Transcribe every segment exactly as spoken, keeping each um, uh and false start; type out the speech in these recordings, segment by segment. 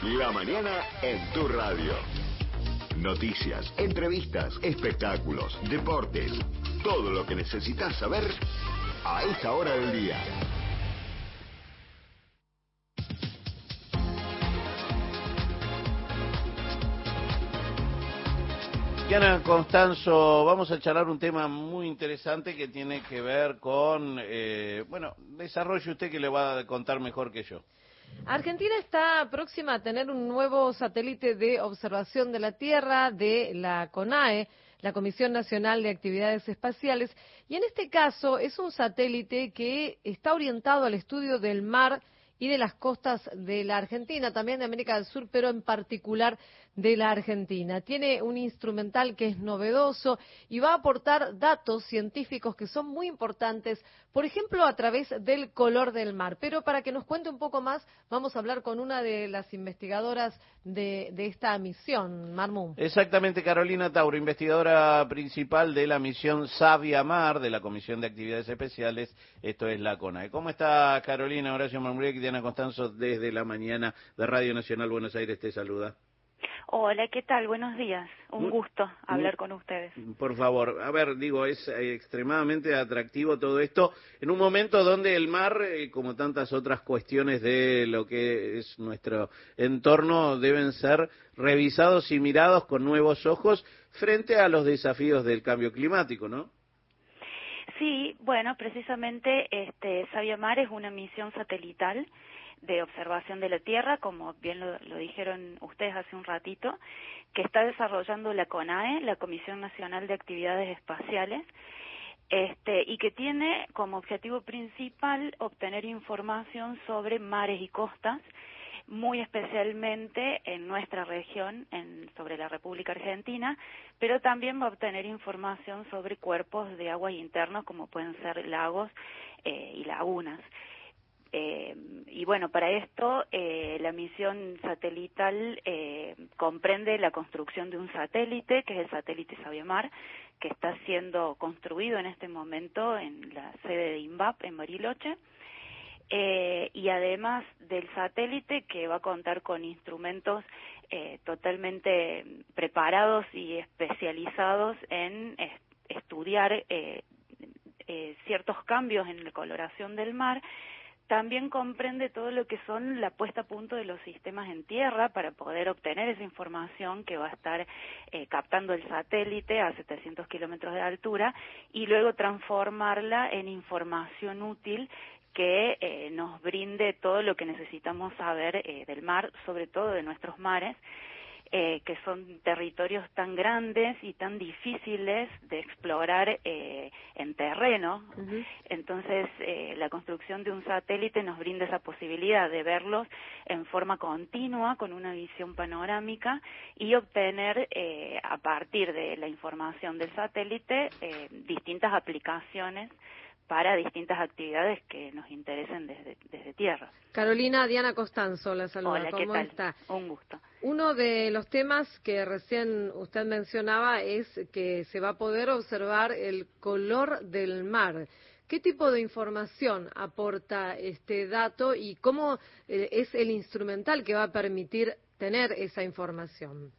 La mañana en tu radio. Noticias, entrevistas, espectáculos, deportes. Todo lo que necesitas saber a esta hora del día. Diana Constanzo, vamos a charlar un tema muy interesante que tiene que ver con, eh, bueno, desarrolle usted que le va a contar mejor que yo. Argentina está próxima a tener un nuevo satélite de observación de la Tierra de la CONAE, la Comisión Nacional de Actividades Espaciales, y en este caso es un satélite que está orientado al estudio del mar y de las costas de la Argentina, también de América del Sur, pero en particular de la Argentina. Tiene un instrumental que es novedoso y va a aportar datos científicos que son muy importantes, por ejemplo, a través del color del mar. Pero para que nos cuente un poco más, vamos a hablar con una de las investigadoras de, de esta misión, Marmú. Exactamente, Carolina Tauro, investigadora principal de la misión Sabia Mar, de la Comisión de Actividades Especiales, esto es la CONAE. ¿Cómo está, Carolina? Horacio Marmuriek y Diana Constanzo desde la mañana de Radio Nacional Buenos Aires te saluda. Hola, ¿qué tal? Buenos días. Un muy, gusto hablar muy, con ustedes. Por favor, a ver, digo, es eh, extremadamente atractivo todo esto en un momento donde el mar, eh, como tantas otras cuestiones de lo que es nuestro entorno, deben ser revisados y mirados con nuevos ojos frente a los desafíos del cambio climático, ¿no? Sí, bueno, precisamente este Sabia Mar es una misión satelital de observación de la Tierra, como bien lo, lo dijeron ustedes hace un ratito, que está desarrollando la CONAE, la Comisión Nacional de Actividades Espaciales, este, y que tiene como objetivo principal obtener información sobre mares y costas, muy especialmente en nuestra región, en, sobre la República Argentina, pero también va a obtener información sobre cuerpos de agua internos, como pueden ser lagos eh, y lagunas. Eh, y bueno, para esto eh, la misión satelital eh, comprende la construcción de un satélite, que es el satélite Sabia Mar, que está siendo construido en este momento en la sede de INVAP en Bariloche, eh, y además del satélite, que va a contar con instrumentos eh, totalmente preparados y especializados en est- estudiar eh, eh, ciertos cambios en la coloración del mar. También comprende todo lo que son la puesta a punto de los sistemas en tierra para poder obtener esa información que va a estar eh, captando el satélite a setecientos kilómetros de altura y luego transformarla en información útil que eh, nos brinde todo lo que necesitamos saber eh, del mar, sobre todo de nuestros mares, Eh, que son territorios tan grandes y tan difíciles de explorar eh, en terreno. Uh-huh. Entonces, eh, la construcción de un satélite nos brinda esa posibilidad de verlos en forma continua, con una visión panorámica, y obtener, eh, a partir de la información del satélite, eh, distintas aplicaciones para distintas actividades que nos interesen desde, desde tierra. Carolina, Diana Constanzo la saluda. Hola, ¿qué ¿Cómo tal? está? Un gusto. Uno de los temas que recién usted mencionaba es que se va a poder observar el color del mar. ¿Qué tipo de información aporta este dato y cómo eh, es el instrumental que va a permitir tener esa información?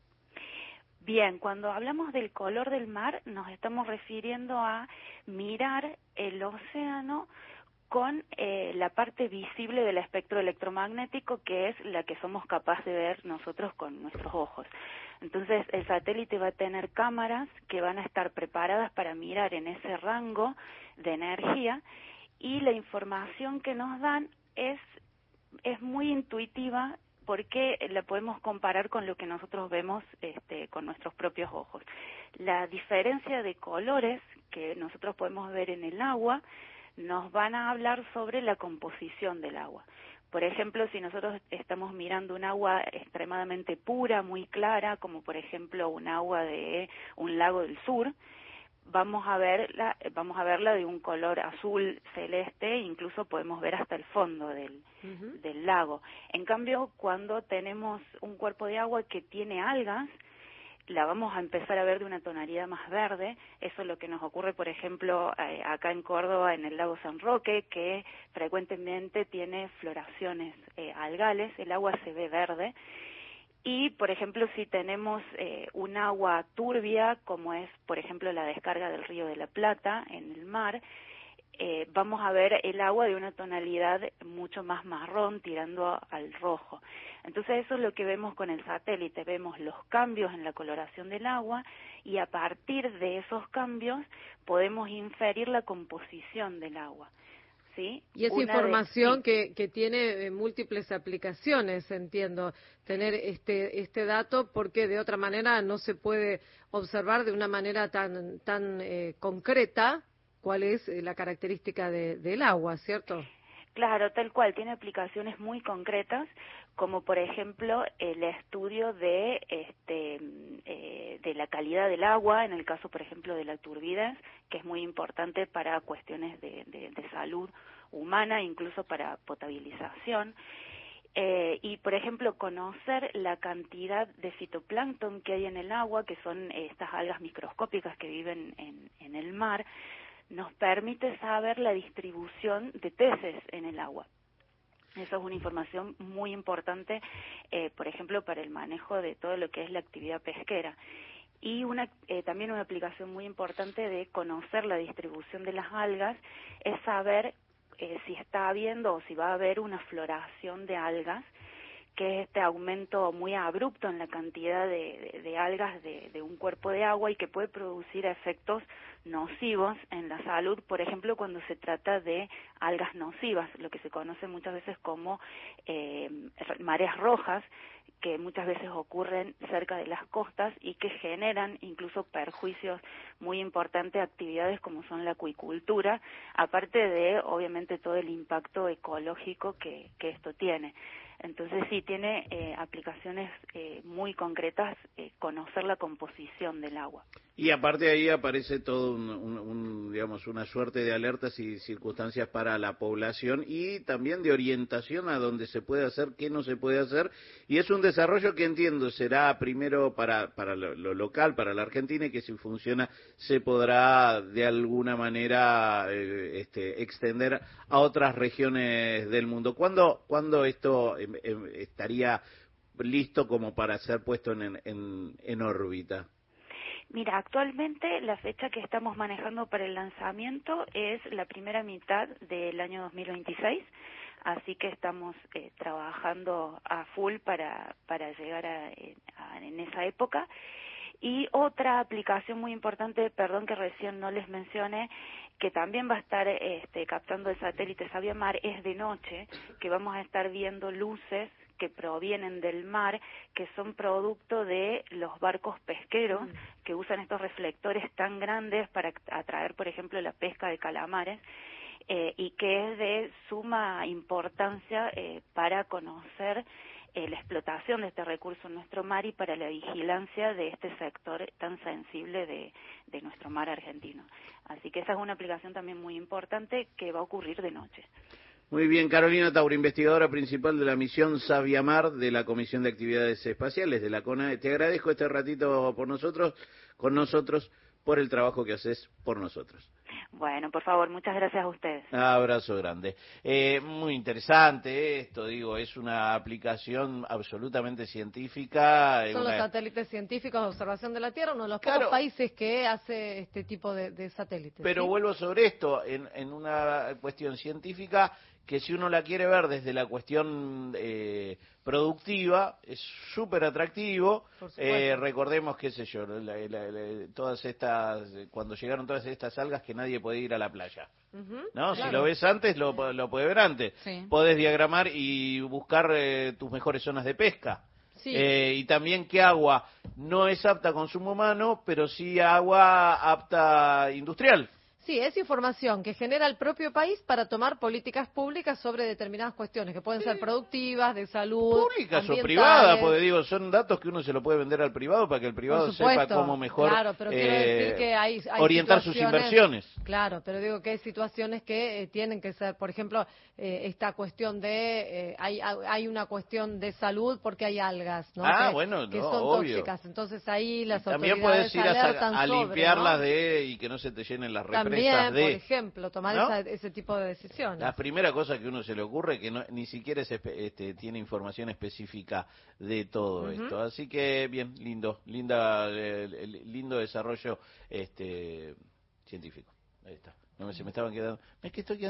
Bien, cuando hablamos del color del mar, nos estamos refiriendo a mirar el océano con eh, la parte visible del espectro electromagnético, que es la que somos capaces de ver nosotros con nuestros ojos. Entonces, el satélite va a tener cámaras que van a estar preparadas para mirar en ese rango de energía, y la información que nos dan es, es muy intuitiva, porque la podemos comparar con lo que nosotros vemos este, con nuestros propios ojos. La diferencia de colores que nosotros podemos ver en el agua nos van a hablar sobre la composición del agua. Por ejemplo, si nosotros estamos mirando un agua extremadamente pura, muy clara, como por ejemplo un agua de un lago del sur, vamos a verla, vamos a verla de un color azul celeste, incluso podemos ver hasta el fondo del, uh-huh. del lago. En cambio, cuando tenemos un cuerpo de agua que tiene algas, la vamos a empezar a ver de una tonalidad más verde. Eso es lo que nos ocurre, por ejemplo, eh, acá en Córdoba, en el lago San Roque, que frecuentemente tiene floraciones eh, algales, el agua se ve verde. Y, por ejemplo, si tenemos eh, un agua turbia, como es, por ejemplo, la descarga del Río de la Plata en el mar, eh, vamos a ver el agua de una tonalidad mucho más marrón, tirando al rojo. Entonces, eso es lo que vemos con el satélite. Vemos los cambios en la coloración del agua y a partir de esos cambios podemos inferir la composición del agua. ¿Sí? Y es Una información de, sí. que, que tiene múltiples aplicaciones, entiendo, tener este este dato, porque de otra manera no se puede observar de una manera tan tan eh, concreta cuál es la característica de, del agua, ¿cierto? Claro, tal cual, tiene aplicaciones muy concretas, como por ejemplo el estudio de este eh, de la calidad del agua, en el caso por ejemplo de la turbidez, que es muy importante para cuestiones de, de, de salud humana, incluso para potabilización. Eh, y, por ejemplo, conocer la cantidad de fitoplancton que hay en el agua, que son eh, estas algas microscópicas que viven en, en el mar, nos permite saber la distribución de peces en el agua. Eso es una información muy importante, eh, por ejemplo, para el manejo de todo lo que es la actividad pesquera. Y una, eh, también una aplicación muy importante de conocer la distribución de las algas es saber eh, si está habiendo o si va a haber una floración de algas, que es este aumento muy abrupto en la cantidad de, de, de algas de, de un cuerpo de agua y que puede producir efectos nocivos en la salud, por ejemplo, cuando se trata de algas nocivas, lo que se conoce muchas veces como eh, mareas rojas, que muchas veces ocurren cerca de las costas y que generan incluso perjuicios muy importantes a actividades como son la acuicultura, aparte de, obviamente, todo el impacto ecológico que, que esto tiene. Entonces sí, tiene eh, aplicaciones eh, muy concretas, eh, conocer la composición del agua. Y aparte de ahí aparece todo un, un, un, digamos, una suerte de alertas y circunstancias para la población y también de orientación a dónde se puede hacer, qué no se puede hacer. Y es un desarrollo que entiendo será primero para, para lo, lo local, para la Argentina, y que si funciona se podrá de alguna manera eh, este, extender a otras regiones del mundo. ¿Cuándo, cuándo esto eh, eh, estaría listo como para ser puesto en, en, en órbita? Mira, actualmente la fecha que estamos manejando para el lanzamiento es la primera mitad del año dos mil veintiséis, así que estamos eh, trabajando a full para, para llegar a, a, en esa época. Y otra aplicación muy importante, perdón que recién no les mencioné, que también va a estar este, captando el satélite SabiaMar, es de noche, que vamos a estar viendo luces que provienen del mar, que son producto de los barcos pesqueros, mm. que usan estos reflectores tan grandes para atraer, por ejemplo, la pesca de calamares, eh, y que es de suma importancia eh, para conocer eh, la explotación de este recurso en nuestro mar y para la vigilancia de este sector tan sensible de, de nuestro mar argentino. Así que esa es una aplicación también muy importante que va a ocurrir de noche. Muy bien, Carolina Tauro, investigadora principal de la misión SabiaMar de la Comisión de Actividades Espaciales de la CONAE. Te agradezco este ratito por nosotros, con nosotros, por el trabajo que haces por nosotros. Bueno, por favor, muchas gracias a ustedes. Abrazo grande. Eh, muy interesante esto, digo, es una aplicación absolutamente científica. Son una... los satélites científicos de observación de la Tierra, uno de los claro, pocos países que hace este tipo de, de satélites. Pero ¿sí? vuelvo sobre esto, en, en una cuestión científica que si uno la quiere ver desde la cuestión eh, productiva, es súper atractivo. Eh, recordemos, qué sé yo, la, la, la, todas estas, cuando llegaron todas estas algas que nadie puede ir a la playa. Uh-huh, ¿no? Claro. Si lo ves antes, lo, lo puedes ver antes. Sí. Podés diagramar y buscar eh, tus mejores zonas de pesca. Sí. Eh, y también qué agua no es apta a consumo humano, pero sí agua apta industrial. Sí, es información que genera el propio país para tomar políticas públicas sobre determinadas cuestiones que pueden sí. ser productivas, de salud, públicas o privadas, porque digo, son datos que uno se lo puede vender al privado para que el privado sepa cómo mejor claro, pero quiero eh, decir que hay, hay orientar sus inversiones. Claro, pero digo que hay situaciones que eh, tienen que ser, por ejemplo, eh, esta cuestión de, eh, hay hay una cuestión de salud porque hay algas, ¿no? Ah, que, bueno, que no, son obvio. tóxicas, entonces ahí las también autoridades puedes ir a, alertan a sobre, limpiarlas ¿no? de y que no se te llenen las represas. empresas de... por ejemplo, tomar ¿no? esa, ese tipo de decisiones. La primera cosa que uno se le ocurre que no, ni siquiera es, este, tiene información específica de todo Uh-huh. esto. Así que bien, lindo, linda, eh, lindo desarrollo este científico. Ahí está. No me, se me estaban quedando... Es que estoy quedando